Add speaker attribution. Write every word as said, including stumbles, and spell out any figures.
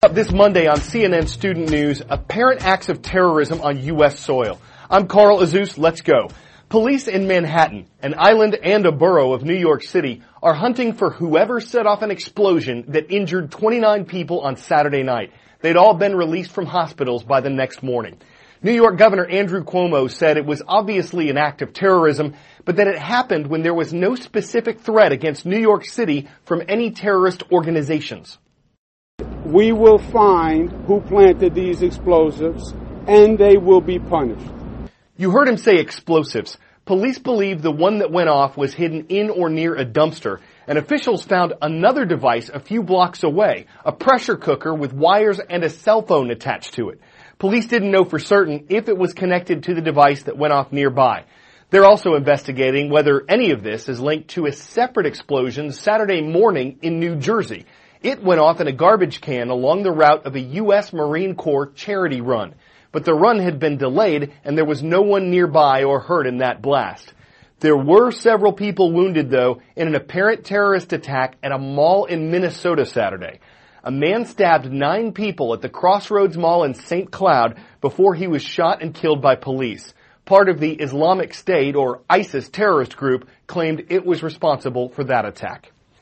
Speaker 1: This Monday on C N N Student News, apparent acts of terrorism on U S soil. I'm Carl Azuz. Let's go. Police in Manhattan, an island and a borough of New York City, are hunting for whoever set off an explosion that injured twenty-nine people on Saturday night. They'd all been released from hospitals by the next morning. New York Governor Andrew Cuomo said it was obviously an act of terrorism, but that it happened when there was no specific threat against New York City from any terrorist organizations.
Speaker 2: We will find who planted these explosives, and they will be punished.
Speaker 1: You heard him say explosives. Police believe the one that went off was hidden in or near a dumpster, and officials found another device a few blocks away, a pressure cooker with wires and a cell phone attached to it. Police didn't know for certain if it was connected to the device that went off nearby. They're also investigating whether any of this is linked to a separate explosion Saturday morning in New Jersey. It went off in a garbage can along the route of a U S Marine Corps charity run. But the run had been delayed and there was no one nearby or hurt in that blast. There were several people wounded, though, in an apparent terrorist attack at a mall in Minnesota Saturday. A man stabbed nine people at the Crossroads Mall in Saint Cloud before he was shot and killed by police. Part of the Islamic State, or ISIS terrorist group, claimed it was responsible for that attack.